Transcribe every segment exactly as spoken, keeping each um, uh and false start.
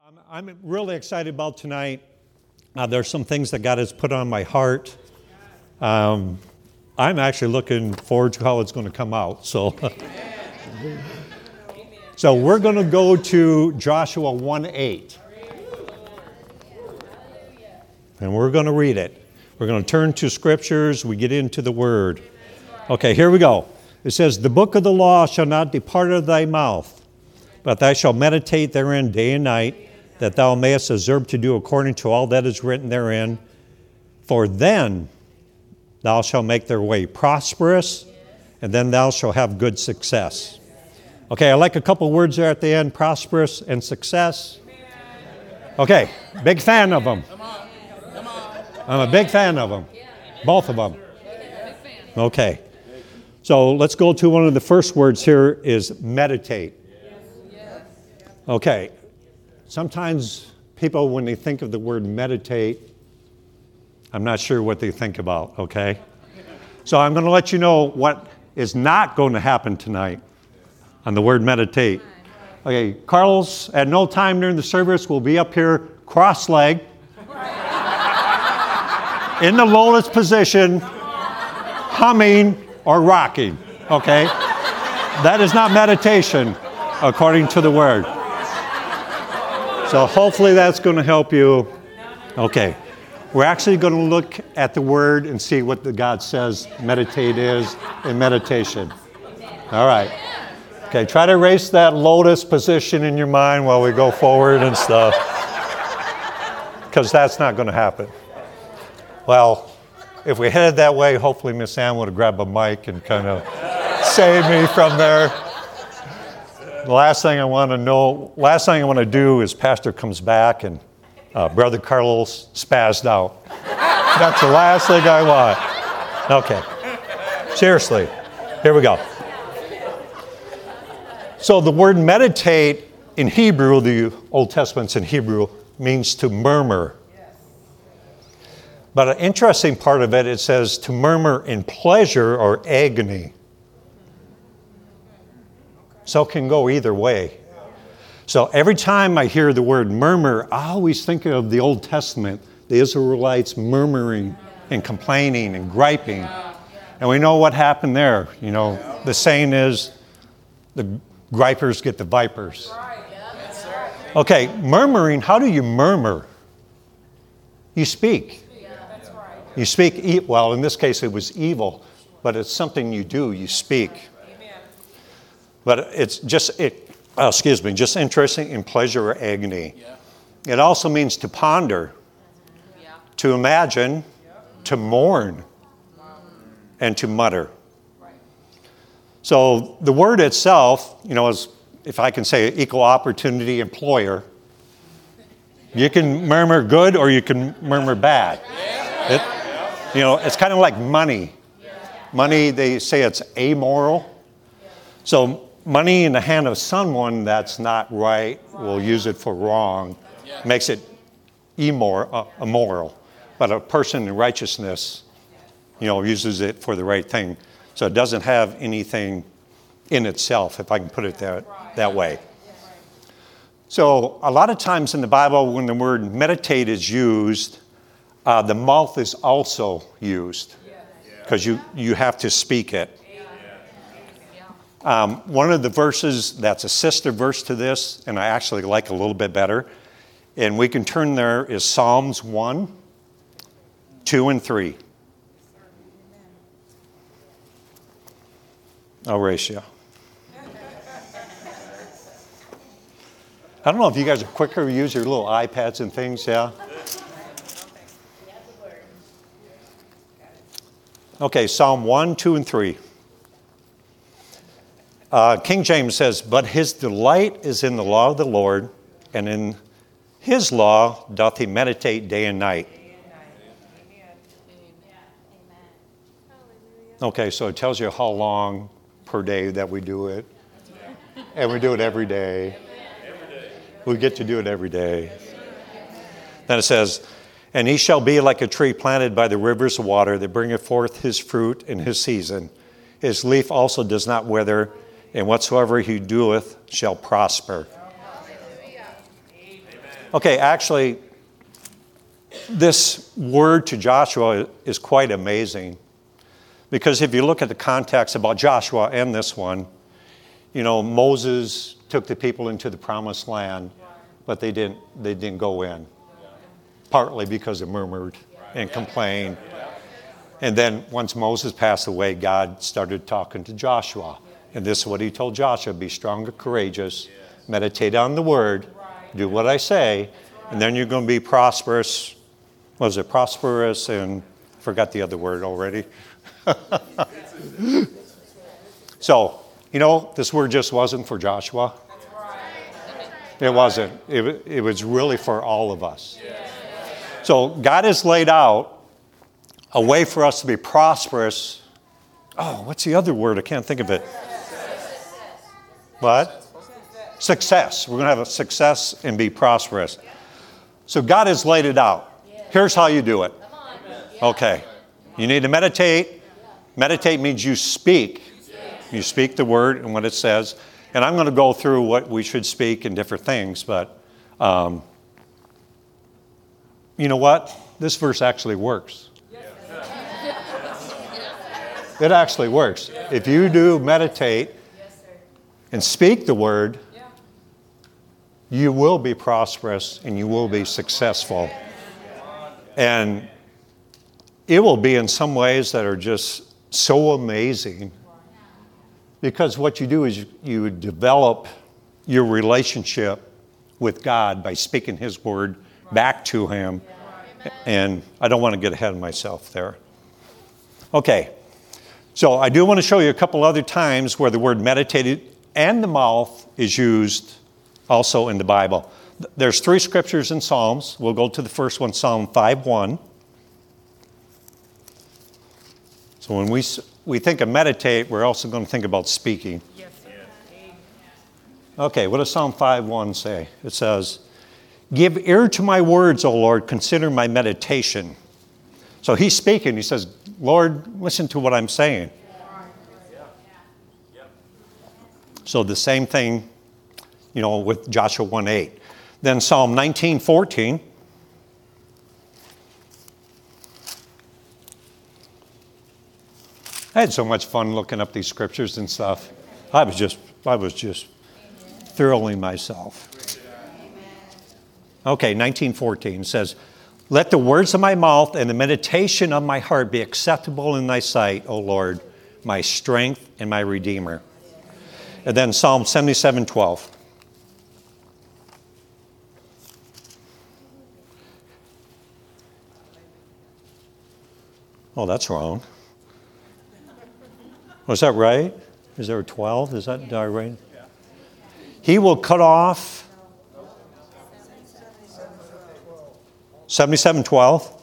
I'm, I'm really excited about tonight. Uh, there's some things that God has put on my heart. Um, I'm actually looking forward to how it's going to come out. So, so we're going to go to Joshua one eight. And we're going to read it. We're going to turn to scriptures. We get into the word. Okay, here we go. It says, "The book of the law shall not depart out of thy mouth, but thou shalt meditate therein day and night, that thou mayest observe to do according to all that is written therein. For then thou shalt make their way prosperous, and then thou shalt have good success." Okay, I like a couple words there at the end, prosperous and success. Okay, big fan of them. I'm a big fan of them, both of them. Okay, so let's go to one of the first words here is meditate. Okay, sometimes people, when they think of the word meditate, I'm not sure what they think about, okay? So I'm going to let you know what is not going to happen tonight on the word meditate. Okay, Carlos, at no time during the service, will be up here cross-legged, in the lotus position, humming or rocking, okay? That is not meditation, according to the word. So hopefully that's going to help you. Okay, we're actually going to look at the word and see what the God says meditate is in meditation. All right. Okay, try to erase that lotus position in your mind while we go forward and stuff, because that's not going to happen. Well, if we headed that way, hopefully Miss Ann would have grabbed a mic and kind of saved me from there. The last thing I want to know, last thing I want to do is Pastor comes back and uh, Brother Carlos spazzed out. That's the last thing I want. Okay. Seriously. Here we go. So the word meditate in Hebrew, the Old Testament's in Hebrew, means to murmur. But an interesting part of it, it says to murmur in pleasure or agony. So it can go either way. So every time I hear the word murmur, I always think of the Old Testament, the Israelites murmuring and complaining and griping. And we know what happened there. You know, the saying is, the gripers get the vipers. Okay, murmuring, how do you murmur? You speak. You speak, well, in this case it was evil, but it's something you do, you speak. But it's just, it, oh, excuse me, just interesting in pleasure or agony. Yeah. It also means to ponder, yeah. to imagine, yeah. to mourn, and to mutter. Right. So the word itself, you know, is, if I can say equal opportunity employer, you can murmur good or you can murmur bad. Yeah. It, you know, it's kind of like money. Yeah. Money, they say it's amoral. Yeah. So money in the hand of someone that's not right will use it for wrong, makes it immoral, uh, immoral. But a person in righteousness, you know, uses it for the right thing. So it doesn't have anything in itself, if I can put it that, that way. So a lot of times in the Bible, when the word meditate is used, uh, the mouth is also used because you, you have to speak it. Um, one of the verses that's a sister verse to this, and I actually like a little bit better, and we can turn there, is Psalms one, two, and three. I'll race you. I don't know if you guys are quicker, use your little iPads and things, yeah? Okay, Psalm one, two, and three. Uh, King James says, "But his delight is in the law of the Lord, and in his law doth he meditate day and night." Okay, so it tells you how long per day that we do it. And we do it every day. We get to do it every day. Then it says, "And he shall be like a tree planted by the rivers of water that bringeth forth his fruit in his season. His leaf also does not wither, and whatsoever he doeth shall prosper." Okay, actually, this word to Joshua is quite amazing. Because if you look at the context about Joshua and this one, you know, Moses took the people into the promised land, but they didn't, they didn't go in. Partly because they murmured and complained. And then once Moses passed away, God started talking to Joshua. And this is what he told Joshua: be strong and courageous, meditate on the word, do what I say, and then you're going to be prosperous. What was it? Prosperous and I forgot the other word already. So, you know, this word just wasn't for Joshua. It wasn't. It, it was really for all of us. So God has laid out a way for us to be prosperous. Oh, what's the other word? I can't think of it. What? Success. We're going to have a success and be prosperous. So God has laid it out. Here's how you do it. Okay. You need to meditate. Meditate means you speak. You speak the word and what it says. And I'm going to go through what we should speak and different things. But um, you know what? This verse actually works. It actually works. If you do meditate and speak the word, you will be prosperous and you will be successful. And it will be in some ways that are just so amazing, because what you do is you, you develop your relationship with God by speaking His word back to Him. And I don't want to get ahead of myself there. Okay, so I do want to show you a couple other times where the word meditated and the mouth is used also in the Bible. There's three scriptures in Psalms. We'll go to the first one, Psalm five one. So when we we think of meditate, we're also going to think about speaking. Yes, sir. Okay, what does Psalm five one say? It says, give ear to my words, O Lord, consider my meditation. So he's speaking. He says, Lord, listen to what I'm saying. So the same thing, you know, with Joshua one eight. Then Psalm nineteen fourteen. I had so much fun looking up these scriptures and stuff. I was just, I was just thrilling myself. Okay, nineteen fourteen says, let the words of my mouth and the meditation of my heart be acceptable in thy sight, O Lord, my strength and my redeemer. And then Psalm seventy-seven twelve. Oh, that's wrong. Was that right? Is there a twelve? Is that right? He will cut off seventy-seven twelve.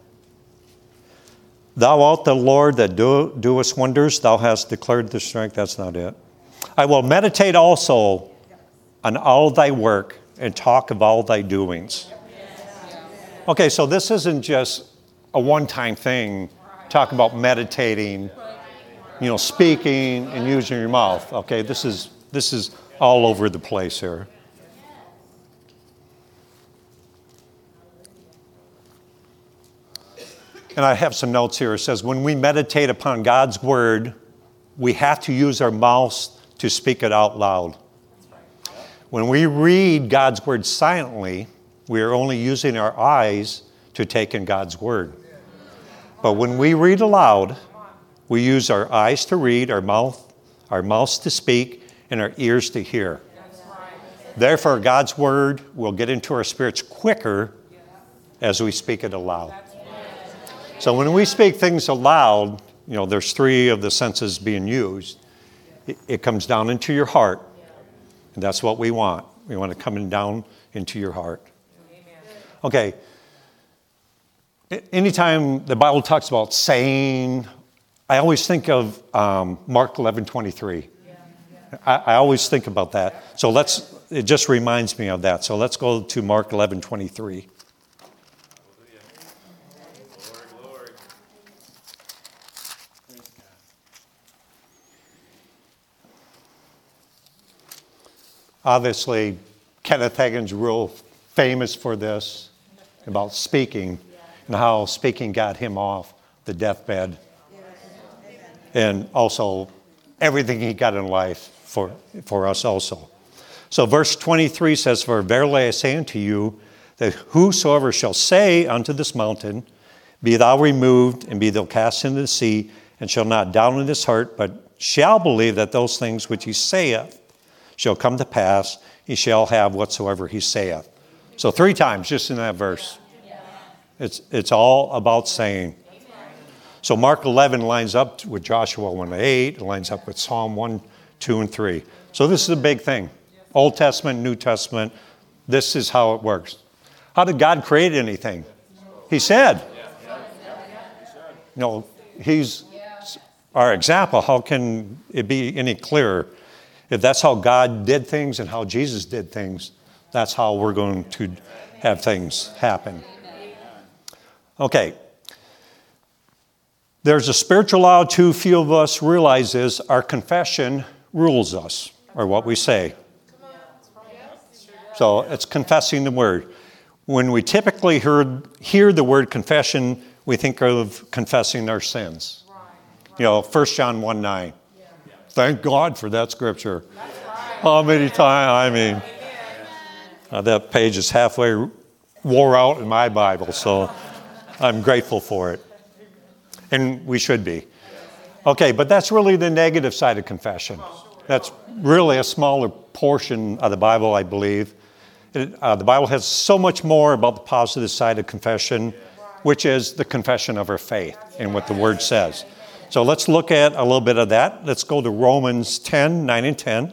Thou art the Lord that do, doest wonders. Thou hast declared the strength. That's not it. I will meditate also on all thy work and talk of all thy doings. Okay, so this isn't just a one-time thing. Talk about meditating, you know, speaking and using your mouth. Okay, this is this is all over the place here. And I have some notes here. It says, when we meditate upon God's word, we have to use our mouths to speak it out loud. When we read God's word silently, we are only using our eyes to take in God's word. But when we read aloud, we use our eyes to read, our mouth, our mouths to speak, and our ears to hear. Therefore, God's word will get into our spirits quicker as we speak it aloud. So when we speak things aloud, you know, there's three of the senses being used. It, it comes down into your heart, and that's what we want. We want it coming down into your heart. Okay. Anytime the Bible talks about saying, I always think of um, Mark eleven twenty-three. I, I always think about that. So let's, it just reminds me of that. So let's go to Mark eleven twenty-three. Obviously, Kenneth Hagin's real famous for this, about speaking, and how speaking got him off the deathbed. And also everything he got in life for, for us also. So verse twenty-three says, For verily I say unto you, that whosoever shall say unto this mountain, Be thou removed, and be thou cast into the sea, and shall not doubt in his heart, but shall believe that those things which he saith shall come to pass, he shall have whatsoever he saith. So three times just in that verse. It's, it's all about saying. So Mark eleven lines up with Joshua one eight. It lines up with Psalm one, two, and three. So this is a big thing. Old Testament, New Testament. This is how it works. How did God create anything? He said. You know, he's our example. How can it be any clearer? If that's how God did things and how Jesus did things, that's how we're going to have things happen. Okay. There's a spiritual law too few of us realize is our confession rules us, or what we say. So it's confessing the word. When we typically hear, hear the word confession, we think of confessing our sins. You know, First John one nine. Thank God for that scripture. How many times, I mean, uh, that page is halfway wore out in my Bible, so I'm grateful for it. And we should be. Okay, but that's really the negative side of confession. That's really a smaller portion of the Bible, I believe. It, uh, the Bible has so much more about the positive side of confession, which is the confession of our faith and what the Word says. So let's look at a little bit of that. Let's go to Romans ten, nine and ten.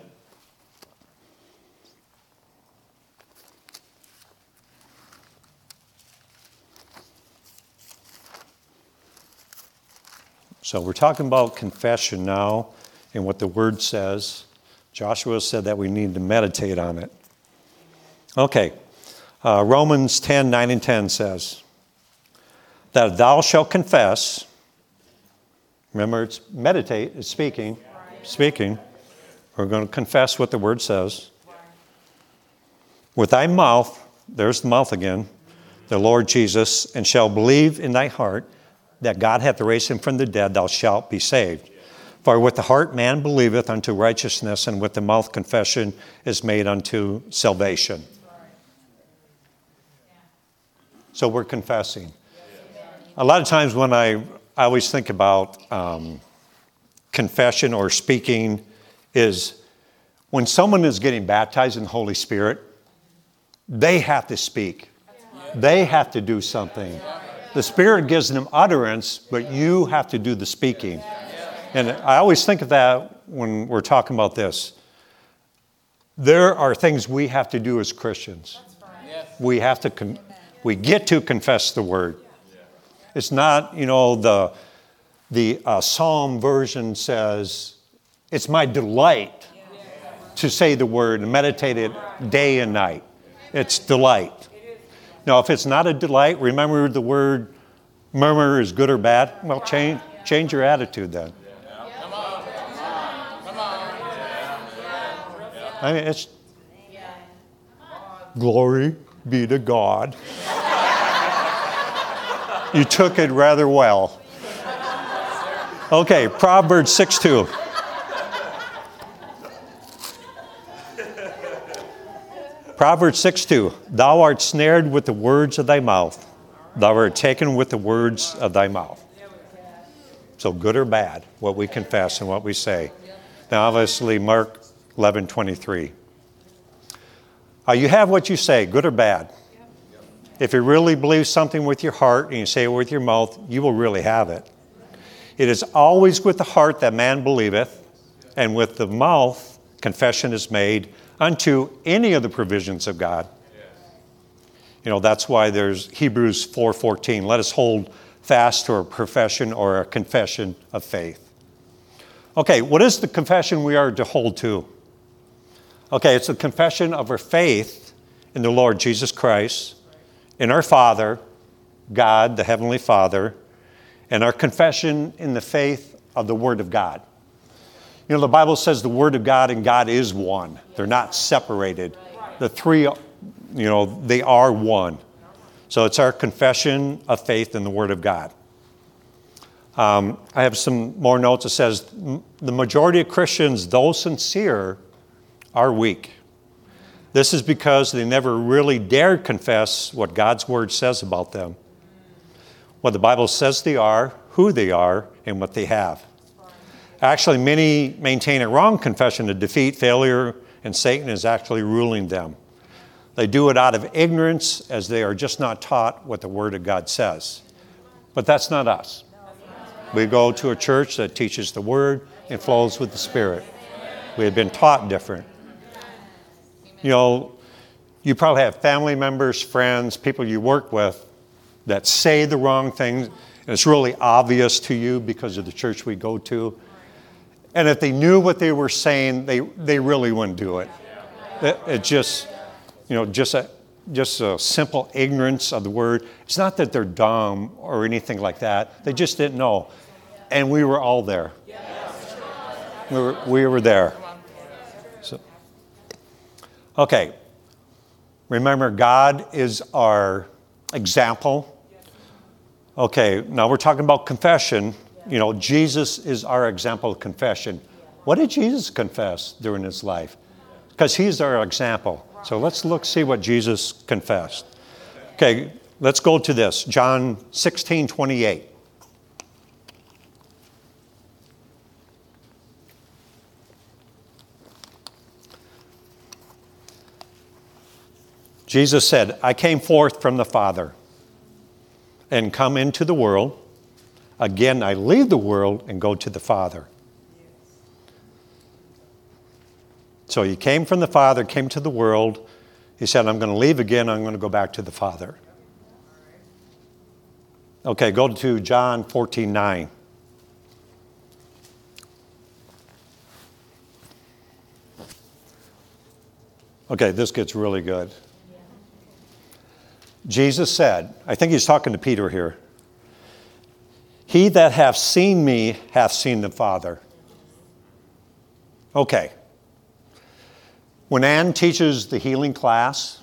So we're talking about confession now and what the Word says. Joshua said that we need to meditate on it. Okay. Uh, Romans ten, nine and ten says, that thou shalt confess. Remember, it's meditate, it's speaking. Speaking. We're going to confess what the Word says. With thy mouth, there's the mouth again, the Lord Jesus, and shall believe in thy heart that God hath raised him from the dead, thou shalt be saved. For with the heart man believeth unto righteousness, and with the mouth confession is made unto salvation. So we're confessing. A lot of times when I, I always think about um, confession or speaking is when someone is getting baptized in the Holy Spirit, they have to speak. They have to do something. The Spirit gives them utterance, but you have to do the speaking. And I always think of that when we're talking about this. There are things we have to do as Christians. We have to, con- we get to confess the Word. It's not, you know, the, the uh, Psalm version says, it's my delight to say the Word and meditate it day and night. It's delight. Now, if it's not a delight, remember the word murmur is good or bad. Well, change change your attitude then. I mean, it's glory be to God. You took it rather well. Okay, Proverbs six two. Proverbs six two, thou art snared with the words of thy mouth. Thou art taken with the words of thy mouth. So good or bad, what we confess and what we say. Now obviously Mark eleven twenty-three. Uh, you have what you say, good or bad. If you really believe something with your heart and you say it with your mouth, you will really have it. It is always with the heart that man believeth, and with the mouth confession is made unto any of the provisions of God. You know, that's why there's Hebrews four fourteen. Let us hold fast to our profession or a confession of faith. Okay, what is the confession we are to hold to? Okay, it's a confession of our faith in the Lord Jesus Christ, in our Father, God, the Heavenly Father, and our confession in the faith of the Word of God. You know, the Bible says the Word of God and God is one. They're not separated. The three you know, they are one. So it's our confession of faith in the Word of God. Um, I have some more notes. It says, the majority of Christians, though sincere, are weak. This is because they never really dared confess what God's Word says about them, what the Bible says they are, who they are, and what they have. Actually, many maintain a wrong confession of defeat, failure, and Satan is actually ruling them. They do it out of ignorance as they are just not taught what the Word of God says. But that's not us. We go to a church that teaches the Word and flows with the Spirit. We have been taught different. You know, you probably have family members, friends, people you work with that say the wrong things, and it's really obvious to you because of the church we go to. And if they knew what they were saying, they, they really wouldn't do it. It, it just, you know, just a, just a simple ignorance of the Word. It's not that they're dumb or anything like that. They just didn't know. And we were all there. We were, we were there. So, okay. Remember, God is our example. Okay, now we're talking about confession. You know, Jesus is our example of confession. What did Jesus confess during his life? Because he's our example. So let's look, see what Jesus confessed. Okay, let's go to this. John sixteen twenty-eight. Jesus said, I came forth from the Father and come into the world. Again, I leave the world and go to the Father. So he came from the Father, came to the world. He said, I'm going to leave again. I'm going to go back to the Father. Okay, go to John fourteen nine. Okay, this gets really good. Jesus said, I think he's talking to Peter here, he that hath seen me hath seen the Father. Okay. When Ann teaches the healing class,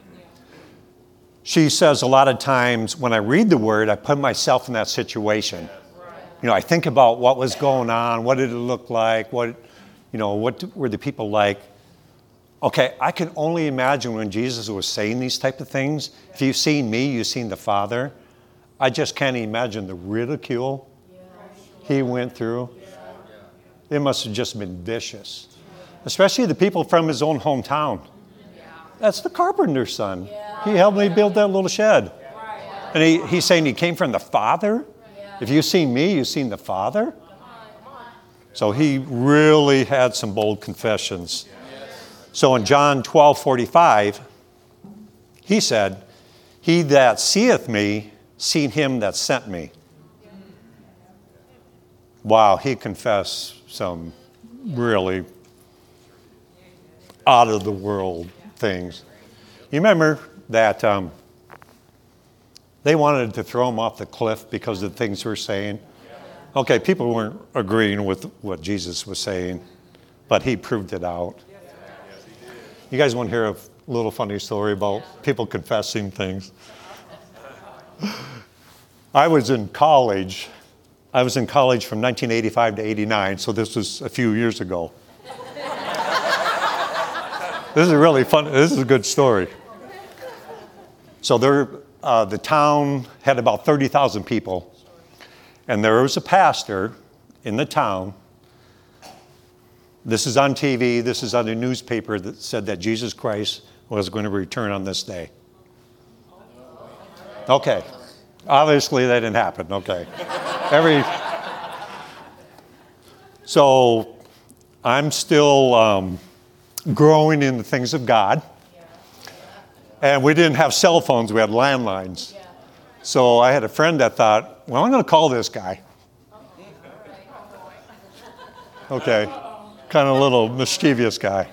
she says a lot of times when I read the Word, I put myself in that situation. You know, I think about what was going on, what did it look like, what, you know, what were the people like. Okay, I can only imagine when Jesus was saying these type of things. If you've seen me, you've seen the Father. I just can't imagine the ridicule he went through. It must have just been vicious. Especially the people from his own hometown. That's the carpenter's son. He helped me build that little shed. And he, he's saying he came from the Father. If you've seen me, you've seen the Father. So he really had some bold confessions. So in John twelve forty-five, he said, he that seeth me, seen him that sent me. Wow, he confessed some really out of the world things. You remember that um, they wanted to throw him off the cliff because of the things we were saying? Okay, people weren't agreeing with what Jesus was saying, but he proved it out. You guys want to hear a little funny story about people confessing things? I was in college. I was in college from nineteen eighty-five to eighty-nine, so this was a few years ago. This is a really fun, this is a good story. So there, uh, the town had about thirty thousand people, and there was a pastor in the town. This is on T V, this is on the newspaper that said that Jesus Christ was going to return on this day. Okay. Obviously that didn't happen. Okay. Every So I'm still um, growing in the things of God. And we didn't have cell phones, we had landlines. So I had a friend that thought, well, I'm going to call this guy. Okay. Kind of a little mischievous guy.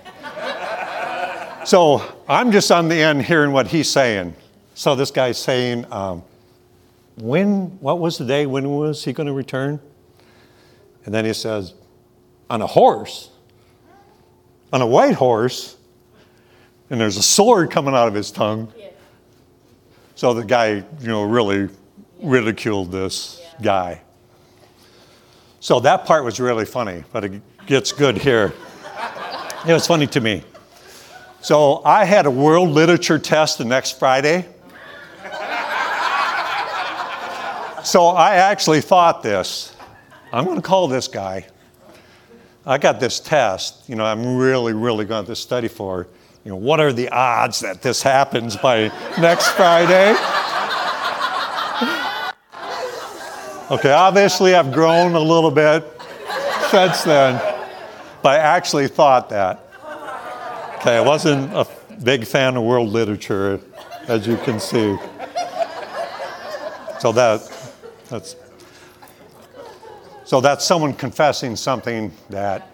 So I'm just on the end hearing what he's saying. So this guy's saying, um, when, what was the day, when was he going to return? And then he says, on a horse, on a white horse, and there's a sword coming out of his tongue. Yeah. So the guy, you know, really ridiculed this yeah. guy. So that part was really funny, but it gets good here. It was funny to me. So I had a world literature test the next Friday. So I actually thought this. I'm going to call this guy. I got this test. You know, I'm really, really going to study for. You know, what are the odds that this happens by next Friday? Okay, obviously I've grown a little bit since then, but I actually thought that. Okay, I wasn't a big fan of world literature, as you can see. So that, that's, so that's someone confessing something that.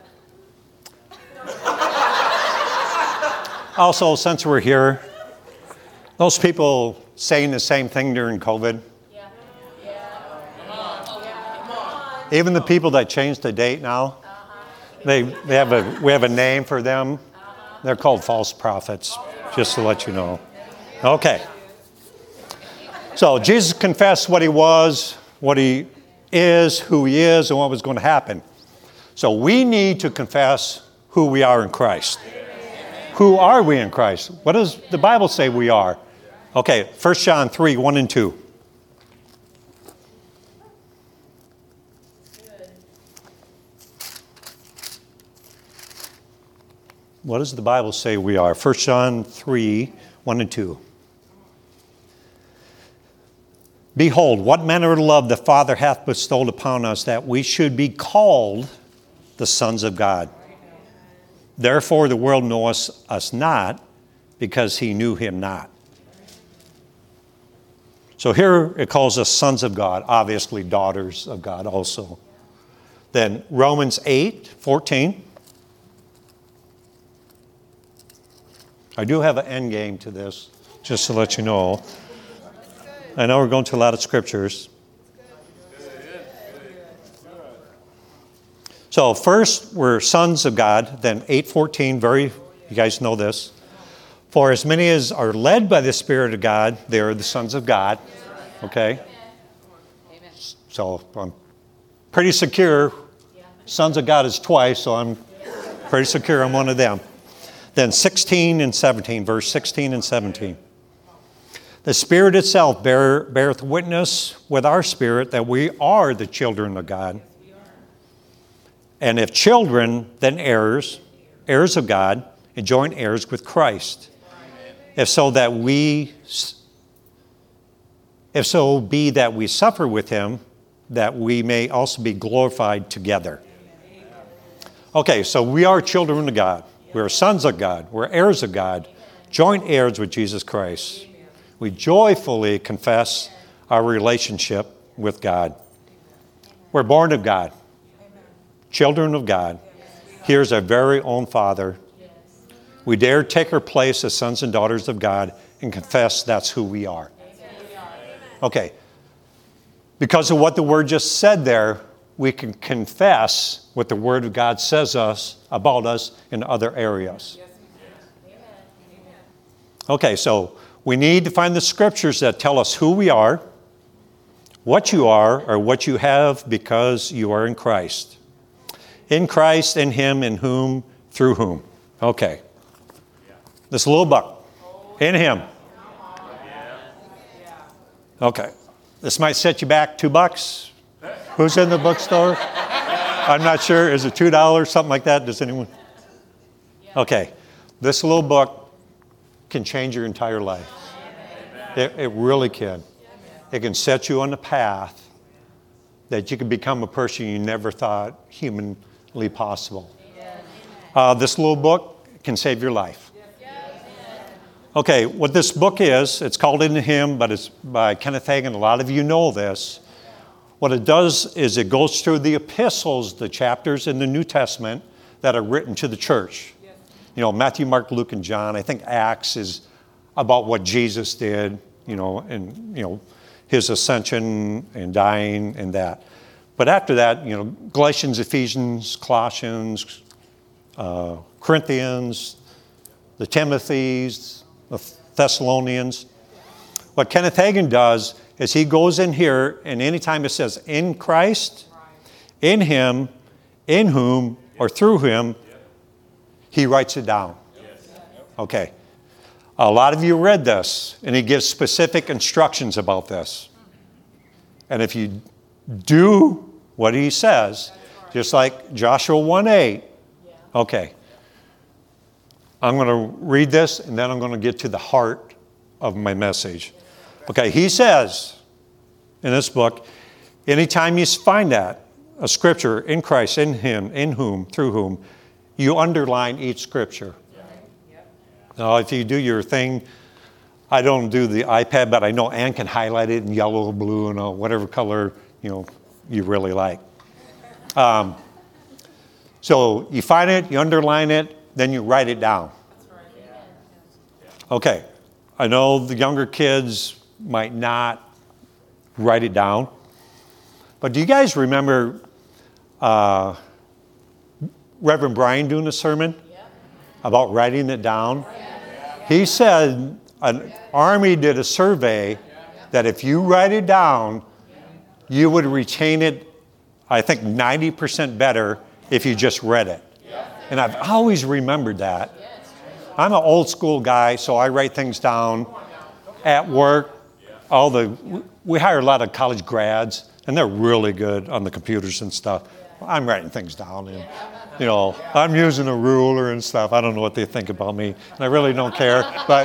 Also, since we're here, those people saying the same thing during COVID. Yeah. Yeah. Even the people that changed the date now, they they have a we have a name for them. They're called false prophets, just to let you know. Okay. So Jesus confessed what he was, what he is, who he is, and what was going to happen. So we need to confess who we are in Christ. Who are we in Christ? What does the Bible say we are? Okay, First John three, one and two. What does the Bible say we are? First John three, one and two. Behold, what manner of love the Father hath bestowed upon us, that we should be called the sons of God. Therefore the world knoweth us not, because he knew him not. So here it calls us sons of God, obviously daughters of God also. Then Romans eight, fourteen. I do have an end game to this, just to let you know. I know we're going to a lot of scriptures. So first, we're sons of God. Then eight fourteen, very, you guys know this. For as many as are led by the Spirit of God, they are the sons of God. Okay? So I'm pretty secure. Sons of God is twice, so I'm pretty secure I'm one of them. Then sixteen and seventeen, verse sixteen and seventeen. The Spirit itself bear, beareth witness with our spirit that we are the children of God. And if children, then heirs, heirs of God, and joint heirs with Christ. If so that we, if so be that we suffer with him, that we may also be glorified together. Okay, so we are children of God. We're sons of God. We're heirs of God, joint heirs with Jesus Christ. We joyfully confess our relationship with God. We're born of God, children of God. Here's our very own Father. We dare take our place as sons and daughters of God and confess that's who we are. Okay. Because of what the Word just said there, we can confess what the Word of God says us about us in other areas. Okay, so we need to find the scriptures that tell us who we are, what you are, or what you have because you are in Christ. In Christ, in Him, in whom, through whom. Okay. This little book. In Him. Okay. This might set you back two bucks. Who's in the bookstore? I'm not sure. Is it two dollars, something like that? Does anyone? Okay. This little book can change your entire life. It, it really can. It can set you on the path that you can become a person you never thought humanly possible. Uh, this little book can save your life. Okay, what this book is, it's called In Him, but it's by Kenneth Hagin. A lot of you know this. What it does is it goes through the epistles, the chapters in the New Testament that are written to the church. You know, Matthew, Mark, Luke, and John. I think Acts is about what Jesus did, you know, and, you know, his ascension and dying and that. But after that, you know, Galatians, Ephesians, Colossians, uh, Corinthians, the Timothys, the Thessalonians. What Kenneth Hagin does is he goes in here, and anytime it says in Christ, in him, in whom, or through him, he writes it down. Okay. A lot of you read this, and he gives specific instructions about this. And if you do what he says, just like Joshua one eight, okay, I'm going to read this, and then I'm going to get to the heart of my message. Okay, he says in this book, anytime you find that, a scripture, in Christ, in him, in whom, through whom, you underline each scripture. Now, if you do your thing, I don't do the iPad, but I know Ann can highlight it in yellow or blue and whatever color, you know, you really like. Um, so you find it, you underline it, then you write it down. Okay, I know the younger kids might not write it down, but do you guys remember uh, Reverend Brian doing a sermon about writing it down? He said an army did a survey that if you write it down, you would retain it, I think, ninety percent better if you just read it. And I've always remembered that. I'm an old school guy, so I write things down at work. All the we hire a lot of college grads, and they're really good on the computers and stuff. I'm writing things down, and you know, I'm using a ruler and stuff. I don't know what they think about me, and I really don't care. But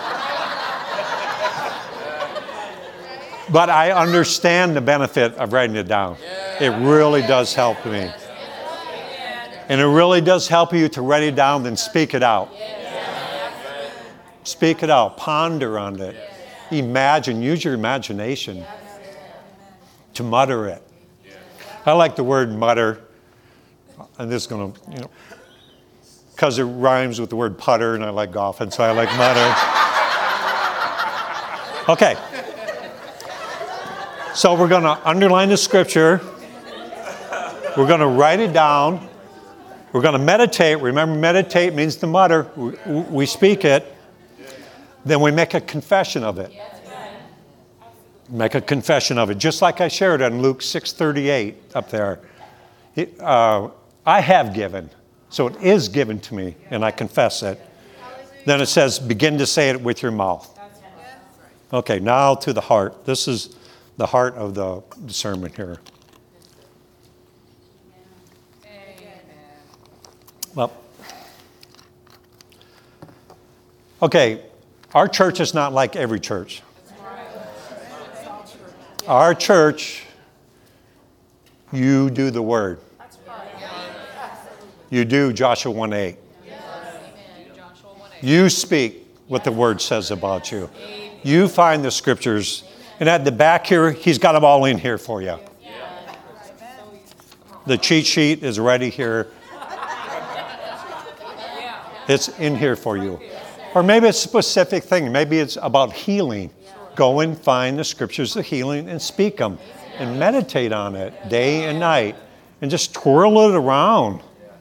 but I understand the benefit of writing it down. It really does help me. And it really does help you to write it down, then speak it out. Speak it out. Ponder on it. Imagine. Use your imagination to mutter it. I like the word mutter. And this is going to, you know, because it rhymes with the word putter, and I like golf, and so I like mutter. Okay. So we're going to underline the scripture. We're going to write it down. We're going to meditate. Remember, meditate means to mutter. We, we speak it. Then we make a confession of it. Make a confession of it. Just like I shared on Luke six thirty-eight up there. It, uh, I have given. So it is given to me, and I confess it. Then it says, begin to say it with your mouth. Okay, now to the heart. This is the heart of the sermon here. Well, okay, our church is not like every church. Our church, you do the word. You do Joshua one eight. You speak what the word says about you. You find the scriptures. And at the back here, he's got them all in here for you. The cheat sheet is ready here. It's in here for you. Or maybe it's a specific thing. Maybe it's about healing. Go and find the scriptures of healing and speak them. And meditate on it day and night. And just twirl it around.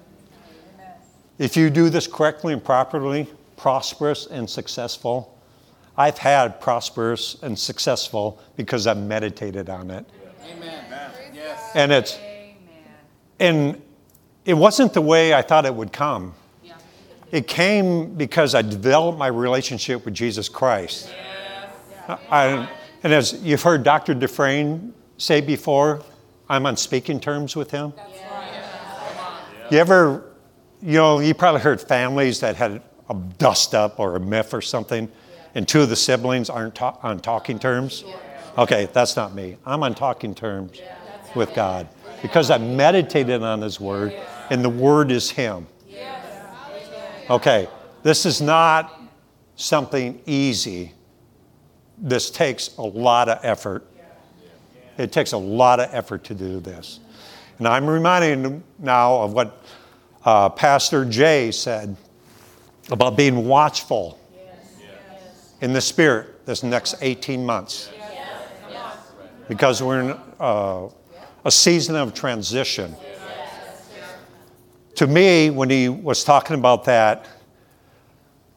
If you do this correctly and properly, prosperous and successful. I've had prosperous and successful because I've meditated on it. Amen. Yes. And it's and it wasn't the way I thought it would come. It came because I developed my relationship with Jesus Christ. Yes. I, and as you've heard Doctor Dufresne say before, I'm on speaking terms with him. That's right. You ever, you know, you probably heard families that had a dust up or a myth or something, and two of the siblings aren't ta- on talking terms. Okay, that's not me. I'm on talking terms with God because I meditated on His Word, and the Word is Him. Okay, this is not something easy. This takes a lot of effort. It takes a lot of effort to do this. And I'm reminded now of what uh, Pastor Jay said about being watchful in the Spirit this next eighteen months. Because we're in uh, a season of transition. To me, when he was talking about that,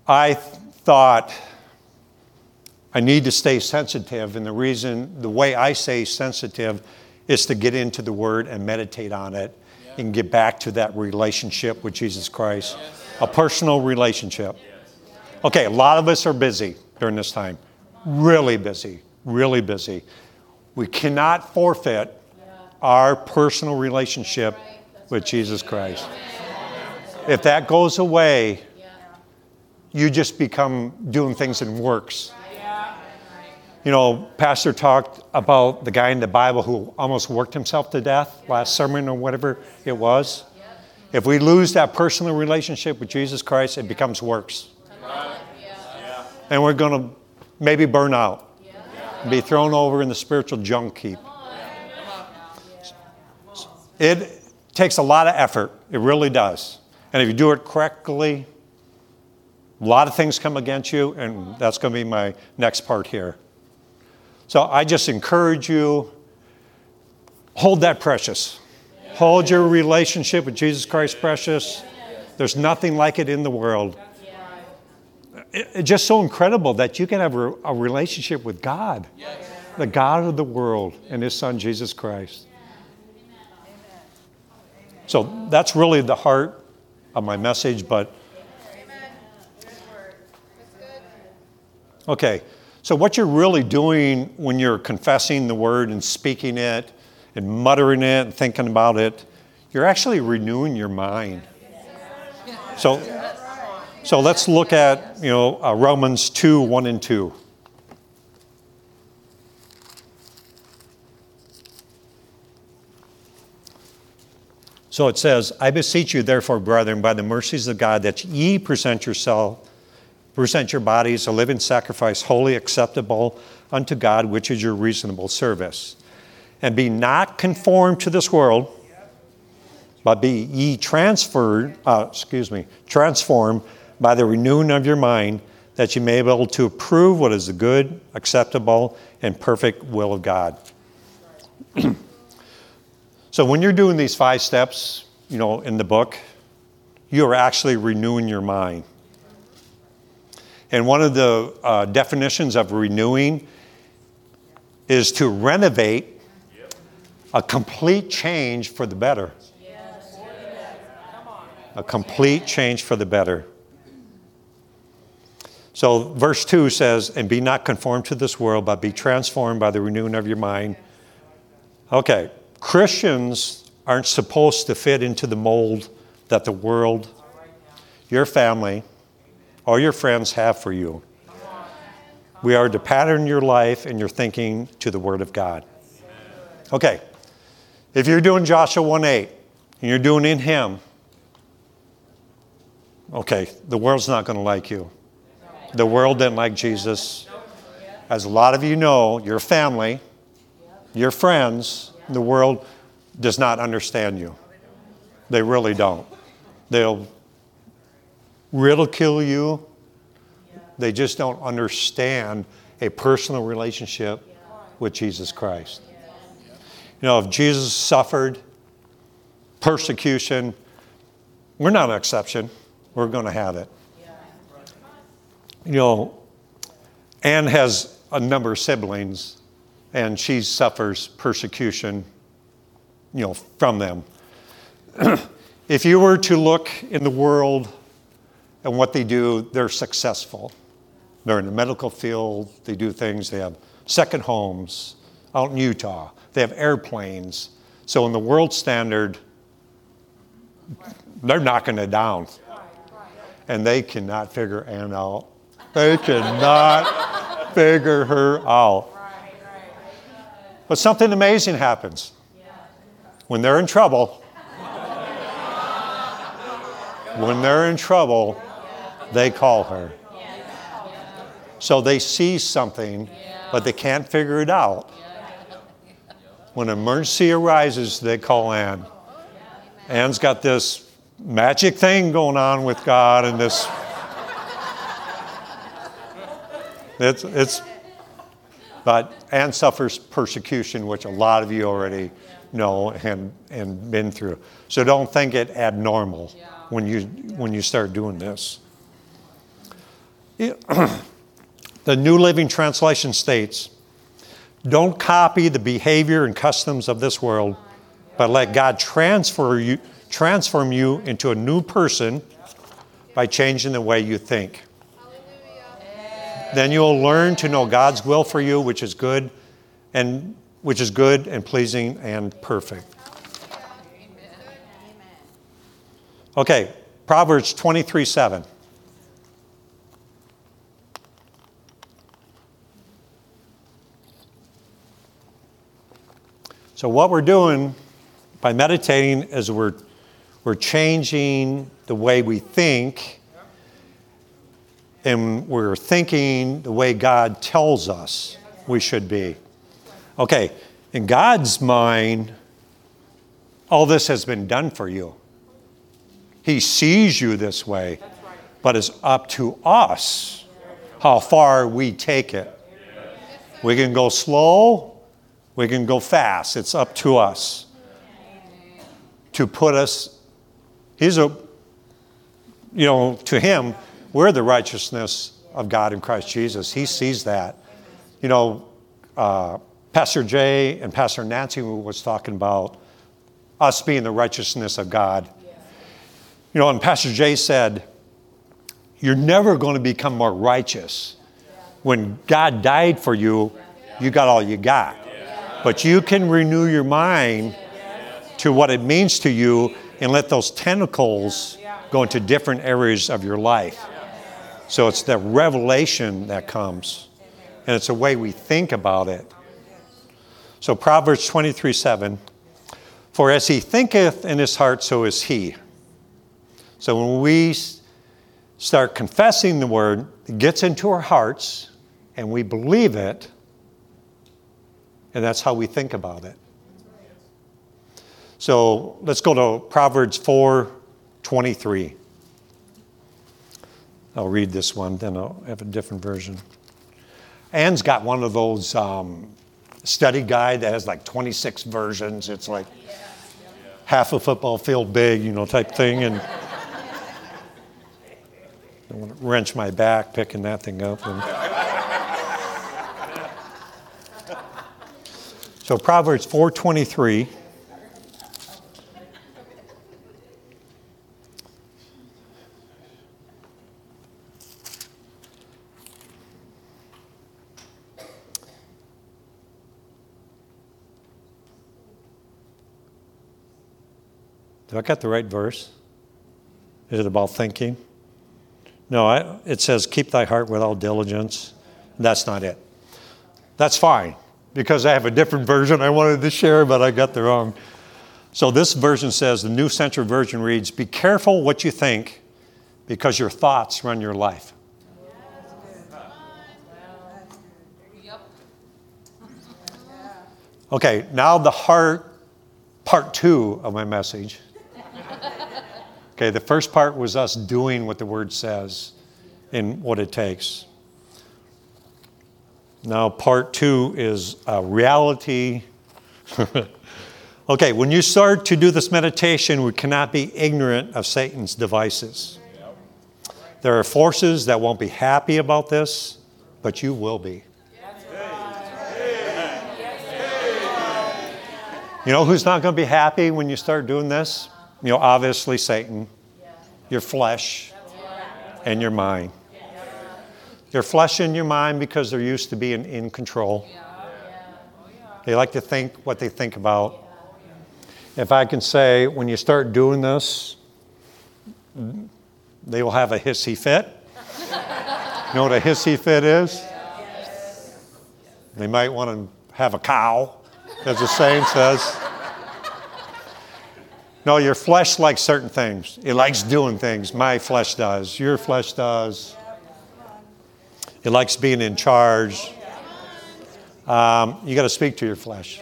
I th- thought I need to stay sensitive, and the reason, the way I stay sensitive is to get into the Word and meditate on it yeah. and get back to that relationship with Jesus Christ, yes. a personal relationship. Yes. Okay, a lot of us are busy during this time, really busy, really busy. We cannot forfeit yeah. our personal relationship right. with right. Jesus Christ. Yeah. If that goes away, yeah. you just become doing things in works. You know, Pastor talked about the guy in the Bible who almost worked himself to death last sermon or whatever it was. If we lose that personal relationship with Jesus Christ, it becomes works. And we're going to maybe burn out, be thrown over in the spiritual junk heap. It takes a lot of effort. It really does. And if you do it correctly, a lot of things come against you, and that's going to be my next part here. So I just encourage you, hold that precious. Hold your relationship with Jesus Christ precious. There's nothing like it in the world. It, it's just so incredible that you can have a, a relationship with God, the God of the world, and His Son, Jesus Christ. So that's really the heart of my message, but okay. So what you're really doing when you're confessing the Word and speaking it and muttering it and thinking about it, you're actually renewing your mind. So, so let's look at, you know, uh, Romans two, one and two. So it says, I beseech you therefore, brethren, by the mercies of God, that ye present yourself Present your bodies a living sacrifice, wholly acceptable unto God, which is your reasonable service. And be not conformed to this world, but be ye transferred, uh, excuse me, transformed by the renewing of your mind, that you may be able to approve what is the good, acceptable, and perfect will of God. So when you're doing these five steps, you know, in the book, you are actually renewing your mind. And one of the uh, definitions of renewing is to renovate, a complete change for the better. A complete change for the better. So verse two says, and be not conformed to this world, but be transformed by the renewing of your mind. Okay, Christians aren't supposed to fit into the mold that the world, your family, all your friends have for you. We are to pattern your life and your thinking to the Word of God. Okay, if you're doing Joshua one eight and you're doing in Him, okay, the world's not going to like you. The world didn't like Jesus. As a lot of you know, your family, your friends, the world does not understand you. They really don't. They'll ridicule you. They just don't understand a personal relationship with Jesus Christ. You know, if Jesus suffered persecution, we're not an exception. We're going to have it. You know, Anne has a number of siblings, and she suffers persecution, you know, from them. If you were to look in the world and what they do, they're successful. They're in the medical field. They do things. They have second homes out in Utah. They have airplanes. So in the world standard, they're knocking it down. And they cannot figure Anne out. They cannot figure her out. But something amazing happens. When they're in trouble, when they're in trouble, they call her. So they see something, but they can't figure it out. When an emergency arises, they call Anne. Anne's got this magic thing going on with God, and this it's it's but Anne suffers persecution, which a lot of you already know and and been through. So don't think it abnormal when you when you start doing this. The New Living Translation states, don't copy the behavior and customs of this world, but let God transfer you, transform you into a new person by changing the way you think. Then you'll learn to know God's will for you, which is good and which is good and pleasing and perfect. Okay, Proverbs twenty-three seven. So what we're doing by meditating is we're we're changing the way we think, and we're thinking the way God tells us we should be. Okay, in God's mind, all this has been done for you. He sees you this way, but it's up to us how far we take it. We can go slow. We can go fast. It's up to us to put us, he's a, you know, to him, we're the righteousness of God in Christ Jesus. He sees that. You know, uh, Pastor Jay and Pastor Nancy was talking about us being the righteousness of God. You know, and Pastor Jay said, you're never going to become more righteous. When God died for you, you got all you got. But you can renew your mind to what it means to you and let those tentacles go into different areas of your life. So it's the revelation that comes. And it's the way we think about it. So Proverbs twenty-three seven, for as he thinketh in his heart, so is he. So when we start confessing the word, it gets into our hearts and we believe it. And that's how we think about it. So let's go to Proverbs four twenty-three. I'll read this one, then I'll have a different version. Ann's got one of those um, study guide that has like twenty-six versions. It's like half a football field big, you know, type thing. And I don't want to wrench my back picking that thing up. And so Proverbs four twenty-three. Do I got the right verse? Is it about thinking? No, I, it says, keep thy heart with all diligence. That's not it. That's fine. Because I have a different version I wanted to share, but I got the wrong. So this version says, the New Century Version reads, be careful what you think, because your thoughts run your life. Okay, now the heart, part two of my message. Okay, the first part was us doing what the Word says and what it takes. Now, part two is uh, reality. Okay, when you start to do this meditation, we cannot be ignorant of Satan's devices. There are forces that won't be happy about this, but you will be. You know who's not going to be happy when you start doing this? You know, obviously Satan, your flesh, and your mind. Your flesh and your mind because they're used to being in control. They like to think what they think about. If I can say, when you start doing this, they will have a hissy fit. You know what a hissy fit is? They might want to have a cow, as the saying says. No, your flesh likes certain things. It likes doing things. My flesh does. Your flesh does. It likes being in charge. Um, you got to speak to your flesh.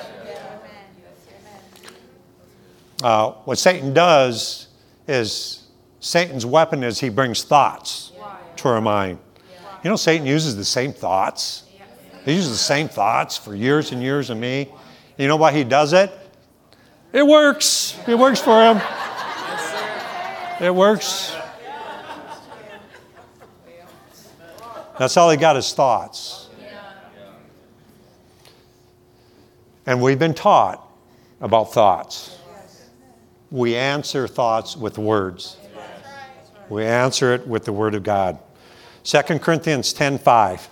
Uh, what Satan does is, Satan's weapon is he brings thoughts to our mind. You know, Satan uses the same thoughts. He uses the same thoughts for years and years of me. You know why he does it? It works. It works for him. It works. That's all he got is thoughts. And we've been taught about thoughts. We answer thoughts with words. We answer it with the Word of God. Second Corinthians ten five.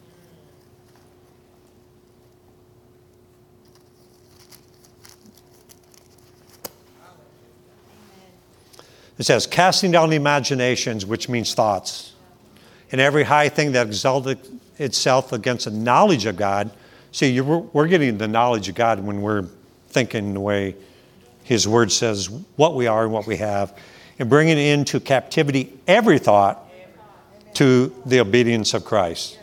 It says, casting down the imaginations, which means thoughts, and every high thing that exalted itself against the knowledge of God. See, you're, we're getting the knowledge of God when we're thinking the way His Word says what we are and what we have, and bringing into captivity every thought to the obedience of Christ.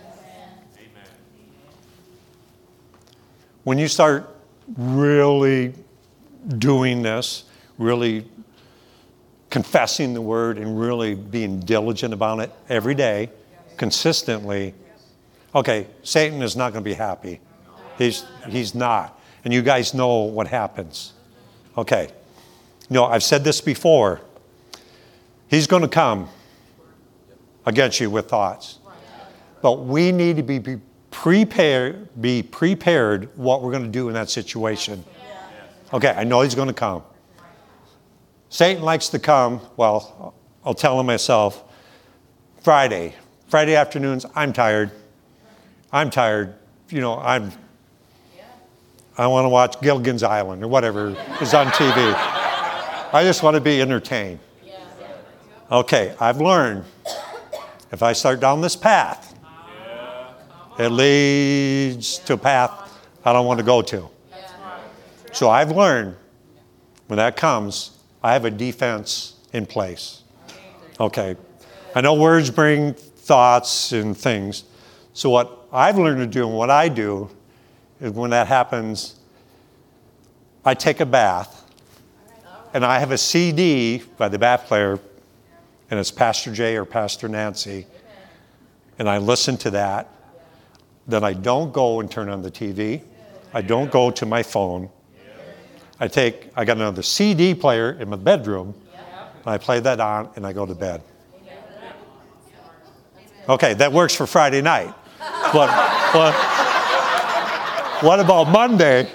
When you start really doing this, really confessing the Word and really being diligent about it every day, consistently, okay, Satan is not going to be happy. He's, he's not. And you guys know what happens. Okay. You know, I've said this before. He's going to come against you with thoughts. But we need to be, be prepared, be prepared what we're going to do in that situation. Okay, I know he's going to come. Satan likes to come, well, I'll tell him myself, Friday. Friday afternoons, I'm tired. I'm tired. You know, I'm, I want to watch Gilligan's Island or whatever is on T V. I just want to be entertained. Okay, I've learned if I start down this path, it leads to a path I don't want to go to. So I've learned when that comes, I have a defense in place. Okay. I know words bring thoughts and things. So what I've learned to do and what I do is when that happens, I take a bath. And I have a C D by the bath player, and it's Pastor Jay or Pastor Nancy. And I listen to that. Then I don't go and turn on the T V. I don't go to my phone. I take, I got another C D player in my bedroom, and I play that on, and I go to bed. Okay, that works for Friday night. But, but what about Monday?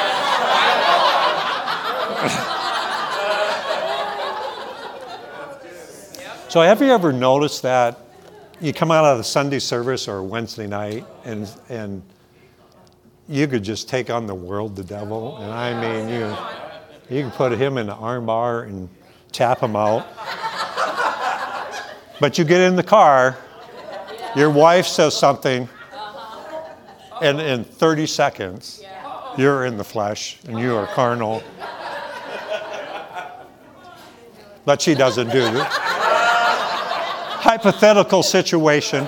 So have you ever noticed that you come out of the Sunday service or Wednesday night, and and you could just take on the world, the devil, and I mean, you you can put him in the arm bar and tap him out. But you get in the car, your wife says something, and in thirty seconds, you're in the flesh and you are carnal. But she doesn't do it. Hypothetical situation.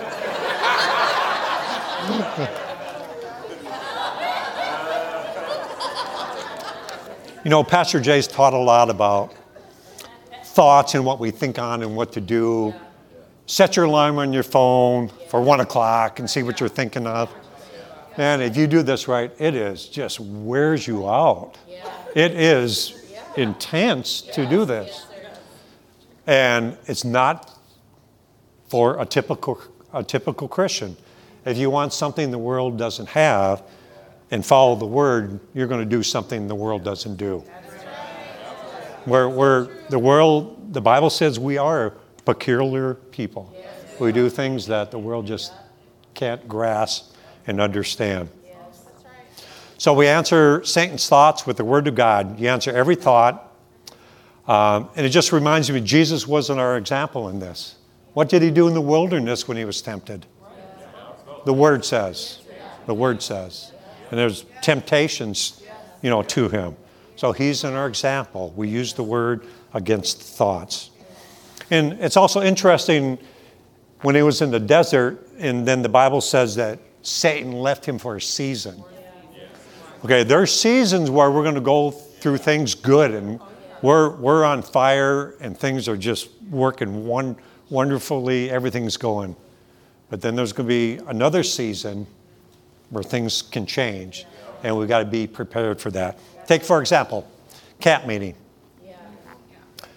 You know, Pastor Jay's taught a lot about thoughts and what we think on and what to do. Set your alarm on your phone for one o'clock and see what you're thinking of. Man, if you do this right, it is just wears you out. It is intense to do this. And it's not for a typical a typical Christian. If you want something the world doesn't have and follow the Word, you're going to do something the world doesn't do. Where, where the world, the Bible says we are a peculiar people. We do things that the world just can't grasp and understand. So we answer Satan's thoughts with the Word of God. You answer every thought. Um, and it just reminds me, Jesus wasn't our example in this. What did he do in the wilderness when he was tempted? The Word says. The Word says. And there's temptations, you know, to him. So he's in our example. We use the Word against thoughts. And it's also interesting when he was in the desert, and then the Bible says that Satan left him for a season. Okay, there's seasons where we're going to go through things good, and we're we're on fire, and things are just working one wonderfully. Everything's going. But then there's going to be another season where things can change, and we've got to be prepared for that. Take, for example, camp meeting.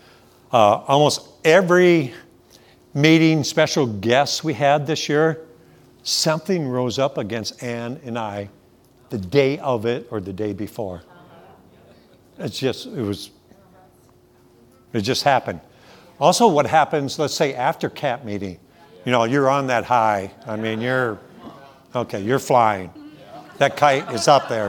Uh, almost every meeting, special guests we had this year, something rose up against Ann and I the day of it or the day before. It's just, it was, it just happened. Also, what happens, let's say after camp meeting, you know, you're on that high. I mean, you're, okay, you're flying. That kite is up there.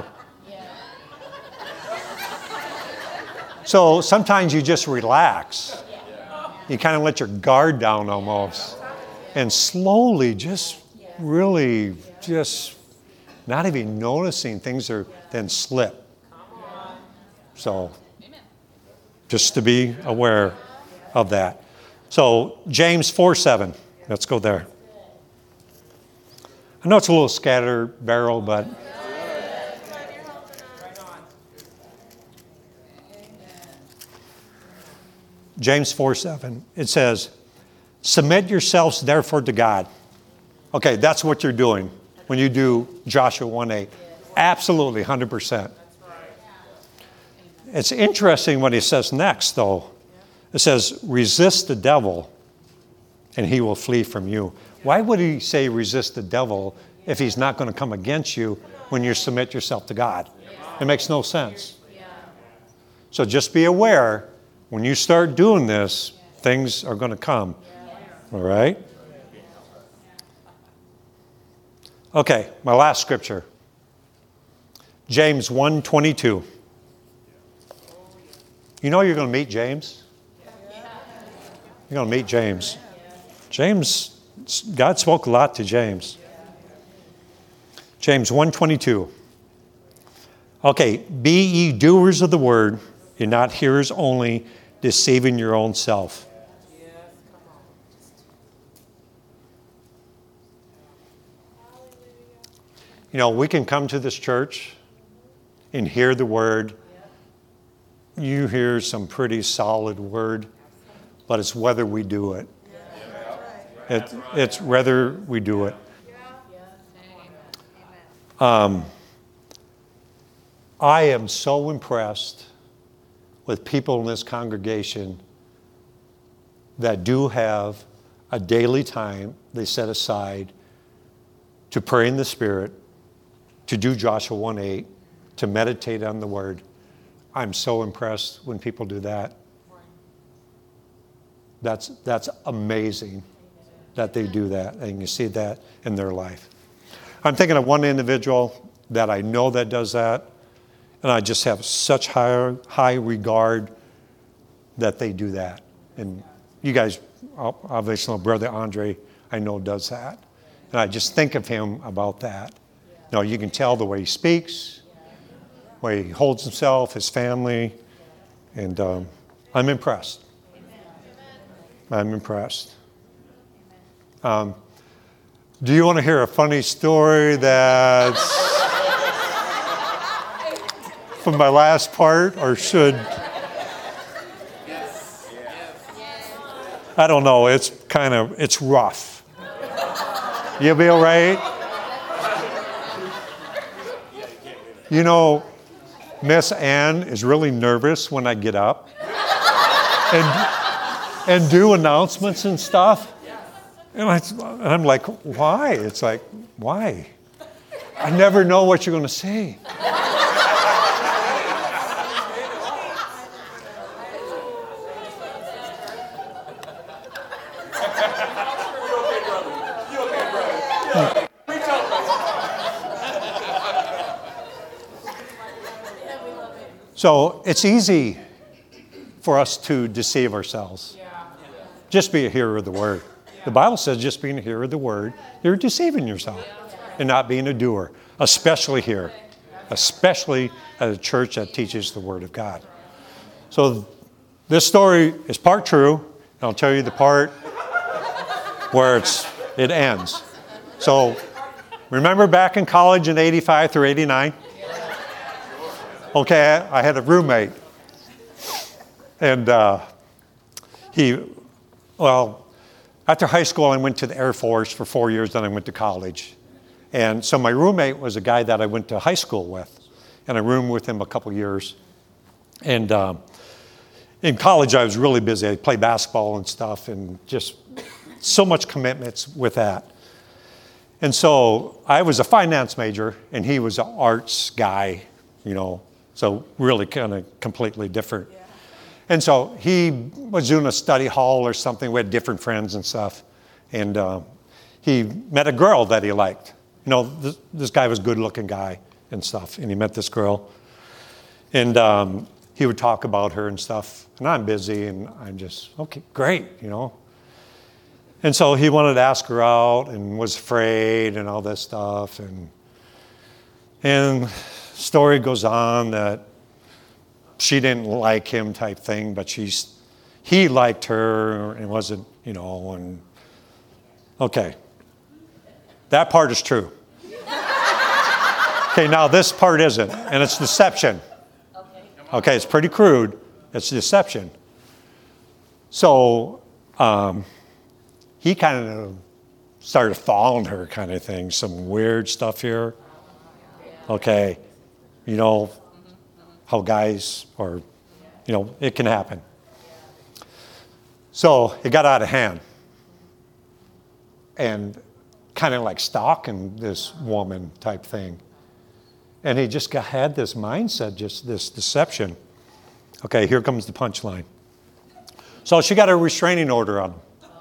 So sometimes you just relax. You kind of let your guard down almost. And slowly, just really, just not even noticing things are then slip. So just to be aware of that. So James four seven. Let's go there. I know it's a little scatter barrel, but James four seven. It says, submit yourselves therefore to God. Okay, that's what you're doing when you do Joshua one eight. Absolutely, one hundred percent. It's interesting what he says next, though. It says, resist the devil, and he will flee from you. Why would he say resist the devil if he's not going to come against you when you submit yourself to God? It makes no sense. So just be aware, when you start doing this, things are going to come. All right? Okay, my last scripture. James one twenty-two. You know you're going to meet James? You're going to meet James. James, God spoke a lot to James. James one twenty-two. Okay, be ye doers of the word, and not hearers only, deceiving your own self. You know, we can come to this church and hear the word. You hear some pretty solid word, but it's whether we do it. It it's whether we do it. Um, I am so impressed with people in this congregation that do have a daily time they set aside to pray in the Spirit, to do Joshua one eight, to meditate on the Word. I'm so impressed when people do that. That's, that's amazing that they do that, and you see that in their life. I'm thinking of one individual that I know that does that, and I just have such high, high regard that they do that. And you guys obviously know Brother Andre, I know does that. And I just think of him about that. You know, you can tell the way he speaks, the way he holds himself, his family, and um, I'm impressed. I'm impressed. Um, do you want to hear a funny story that's from my last part, or should? I don't know. It's kind of, it's rough. You'll be all right? You know, Miss Ann is really nervous when I get up and, and do announcements and stuff. And, I, and I'm like, why? It's like, why? I never know what you're going to say. So it's easy for us to deceive ourselves. Just be a hearer of the word. The Bible says just being a hearer of the word, you're deceiving yourself and not being a doer, especially here, especially at a church that teaches the word of God. So this story is part true. And I'll tell you the part where it's it ends. So remember back in college in eighty-five through eighty-nine? Okay, I had a roommate, and uh, he, well, after high school, I went to the Air Force for four years, then I went to college. And so my roommate was a guy that I went to high school with, and I roomed with him a couple years. And um, in college, I was really busy. I played basketball and stuff, and just so much commitments with that. And so I was a finance major, and he was an arts guy, you know, so really kind of completely different. Yeah. And so he was doing a study hall or something. We had different friends and stuff. And uh, he met a girl that he liked. You know, this, this guy was a good-looking guy and stuff, and he met this girl. And um, he would talk about her and stuff. And I'm busy, and I'm just, okay, great, you know. And so he wanted to ask her out and was afraid and all this stuff. And and story goes on that she didn't like him type thing, but she's he liked her and wasn't, you know, and okay. That part is true. Okay, now this part isn't, and it's deception. Okay, it's pretty crude. It's deception. So um, he kind of started following her kind of thing, some weird stuff here. Okay, you know how guys or, you know, it can happen. So it got out of hand. And kind of like stalking this woman type thing. And he just got, had this mindset, just this deception. Okay, here comes the punchline. So she got a restraining order on him.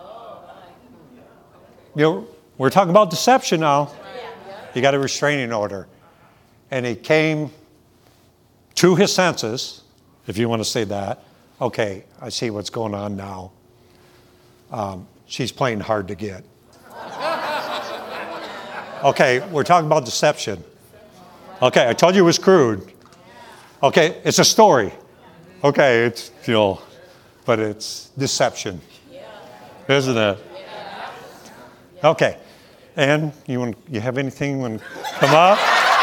You know, we're talking about deception now. He got a restraining order. And he came to his senses, if you want to say that. Okay, I see what's going on now. Um, she's playing hard to get. Okay, we're talking about deception. Okay, I told you it was crude. Okay, it's a story. Okay, it's, you know, but it's deception. Isn't it? Okay, and you want, you have anything when come up?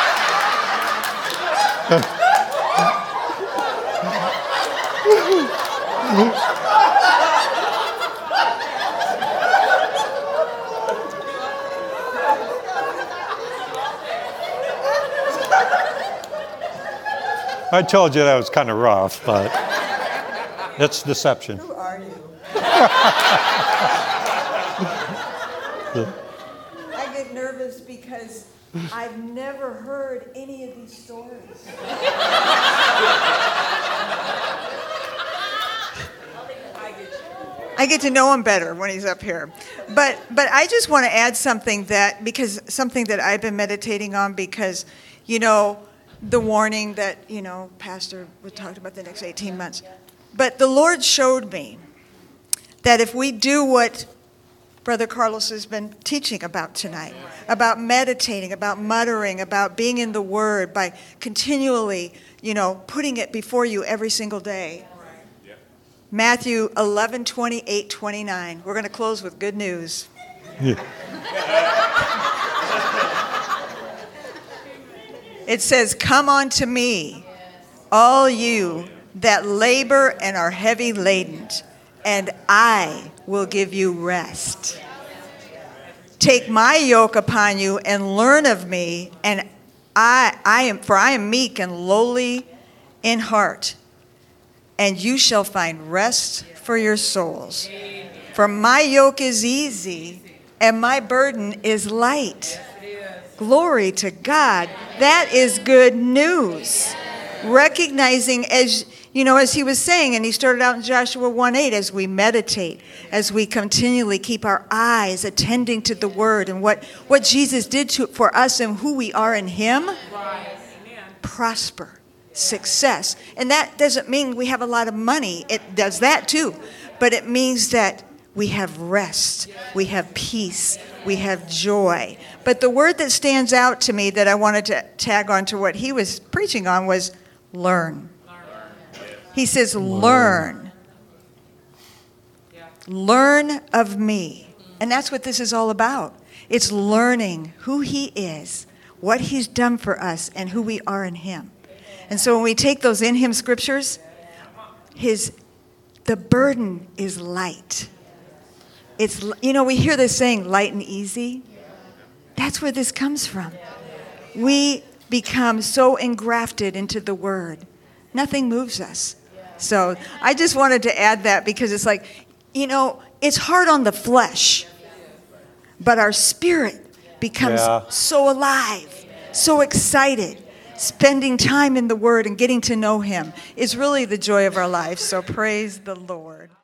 I told you that was kind of rough, but it's deception. Who are you? I get nervous because I've never heard any of these stories. I get to know him better when he's up here. But but I just want to add something that, because something that I've been meditating on, because, you know, the warning that, you know, Pastor would talk about the next eighteen months. But the Lord showed me that if we do what Brother Carlos has been teaching about tonight, about meditating, about muttering, about being in the Word, by continually, you know, putting it before you every single day. Matthew eleven, twenty-eight, twenty-nine. We're going to close with good news. Yeah. It says, "Come unto me, all you that labor and are heavy laden, and I will give you rest. Take my yoke upon you and learn of me, and I, I am, for I am meek and lowly in heart, and you shall find rest for your souls. For my yoke is easy, and my burden is light." Glory to God. That is good news. Recognizing, as you know, as he was saying, and he started out in Joshua one eight, as we meditate, as we continually keep our eyes attending to the Word and what, what Jesus did to, for us and who we are in Him, prosper, success. And that doesn't mean we have a lot of money. It does that too. But it means that we have rest, we have peace, we have joy. But the word that stands out to me that I wanted to tag on to what he was preaching on was learn. He says, learn. Learn of me. And that's what this is all about. It's learning who he is, what he's done for us, and who we are in him. And so when we take those in him scriptures, his the burden is light. It's, you know, we hear this saying, light and easy. That's where this comes from. We become so engrafted into the Word. Nothing moves us. So I just wanted to add that because it's like, you know, it's hard on the flesh, but our spirit becomes Yeah. so alive, so excited. Spending time in the Word and getting to know Him is really the joy of our life. So praise the Lord.